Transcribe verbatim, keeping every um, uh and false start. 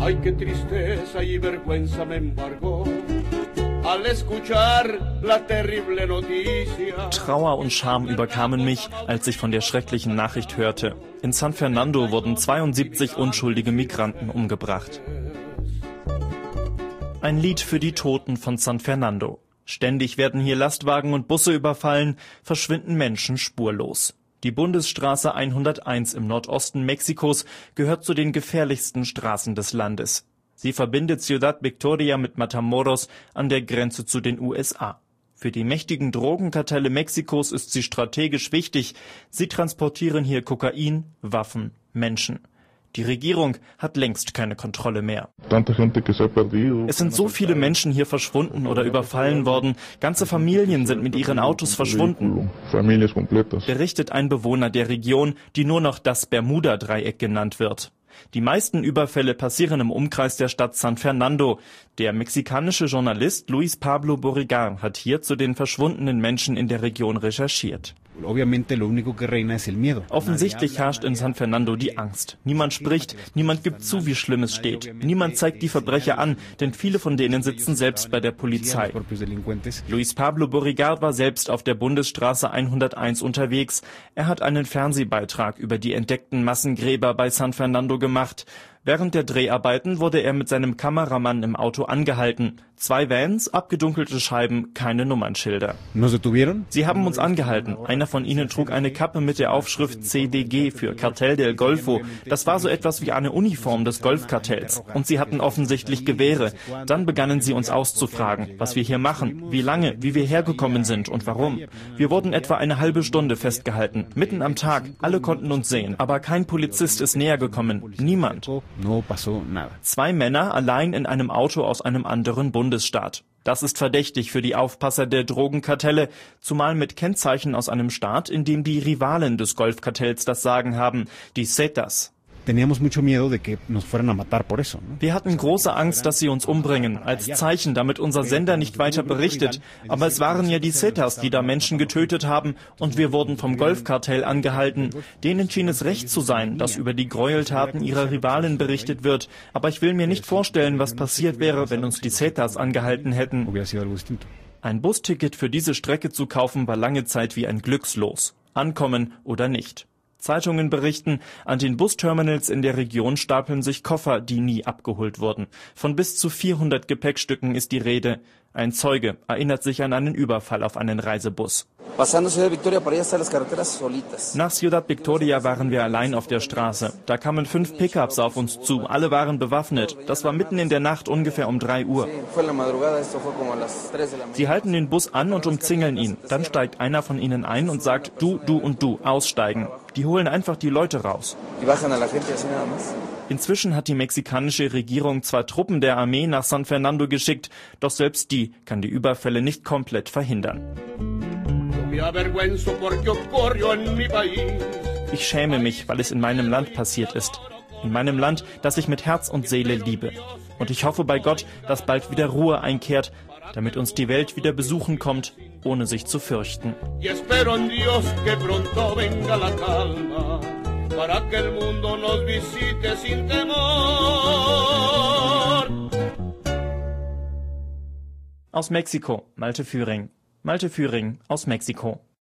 Ay, qué tristeza y vergüenza me embargó al escuchar la terrible noticia. Trauer und Scham überkamen mich, als ich von der schrecklichen Nachricht hörte. In San Fernando wurden zweiundsiebzig unschuldige Migranten umgebracht. Ein Lied für die Toten von San Fernando. Ständig werden hier Lastwagen und Busse überfallen, verschwinden Menschen spurlos. Die Bundesstraße hunderteins im Nordosten Mexikos gehört zu den gefährlichsten Straßen des Landes. Sie verbindet Ciudad Victoria mit Matamoros an der Grenze zu den U S A. Für die mächtigen Drogenkartelle Mexikos ist sie strategisch wichtig. Sie transportieren hier Kokain, Waffen, Menschen. Die Regierung hat längst keine Kontrolle mehr. Es sind so viele Menschen hier verschwunden oder überfallen worden. Ganze Familien sind mit ihren Autos verschwunden, berichtet ein Bewohner der Region, die nur noch das Bermuda-Dreieck genannt wird. Die meisten Überfälle passieren im Umkreis der Stadt San Fernando. Der mexikanische Journalist Luis Pablo Borregar hat hier zu den verschwundenen Menschen in der Region recherchiert. Offensichtlich herrscht in San Fernando die Angst. Niemand spricht, niemand gibt zu, wie schlimm es steht. Niemand zeigt die Verbrecher an, denn viele von denen sitzen selbst bei der Polizei. Luis Pablo Borregar war selbst auf der Bundesstraße hunderteins unterwegs. Er hat einen Fernsehbeitrag über die entdeckten Massengräber bei San Fernando gemacht. Während der Dreharbeiten wurde er mit seinem Kameramann im Auto angehalten. Zwei Vans, abgedunkelte Scheiben, keine Nummernschilder. Sie haben uns angehalten. Einer von ihnen trug eine Kappe mit der Aufschrift C D G für Cartel del Golfo. Das war so etwas wie eine Uniform des Golfkartells. Und sie hatten offensichtlich Gewehre. Dann begannen sie uns auszufragen, was wir hier machen, wie lange, wie wir hergekommen sind und warum. Wir wurden etwa eine halbe Stunde festgehalten, mitten am Tag. Alle konnten uns sehen, aber kein Polizist ist näher gekommen. Niemand. Zwei Männer allein in einem Auto aus einem anderen Bundesstaat. Das ist verdächtig für die Aufpasser der Drogenkartelle, zumal mit Kennzeichen aus einem Staat, in dem die Rivalen des Golfkartells das Sagen haben, die Zetas. Wir hatten große Angst, dass sie uns umbringen, als Zeichen, damit unser Sender nicht weiter berichtet. Aber es waren ja die Zetas, die da Menschen getötet haben, und wir wurden vom Golfkartell angehalten. Denen schien es recht zu sein, dass über die Gräueltaten ihrer Rivalen berichtet wird. Aber ich will mir nicht vorstellen, was passiert wäre, wenn uns die Zetas angehalten hätten. Ein Busticket für diese Strecke zu kaufen, war lange Zeit wie ein Glückslos. Ankommen oder nicht. Zeitungen berichten, an den Busterminals in der Region stapeln sich Koffer, die nie abgeholt wurden. Von bis zu vierhundert Gepäckstücken ist die Rede. Ein Zeuge erinnert sich an einen Überfall auf einen Reisebus. Nach Ciudad Victoria waren wir allein auf der Straße. Da kamen fünf Pickups auf uns zu, alle waren bewaffnet. Das war mitten in der Nacht, ungefähr um drei Uhr. Sie halten den Bus an und umzingeln ihn. Dann steigt einer von ihnen ein und sagt, du, du und du, aussteigen. Die holen einfach die Leute raus. Inzwischen hat die mexikanische Regierung zwar Truppen der Armee nach San Fernando geschickt, doch selbst die kann die Überfälle nicht komplett verhindern. Ich schäme mich, weil es in meinem Land passiert ist. In meinem Land, das ich mit Herz und Seele liebe. Und ich hoffe bei Gott, dass bald wieder Ruhe einkehrt, damit uns die Welt wieder besuchen kommt, ohne sich zu fürchten. Para que el mundo nos visite sin temor. Aus Mexiko, Malte Führing. Malte Führing aus Mexiko.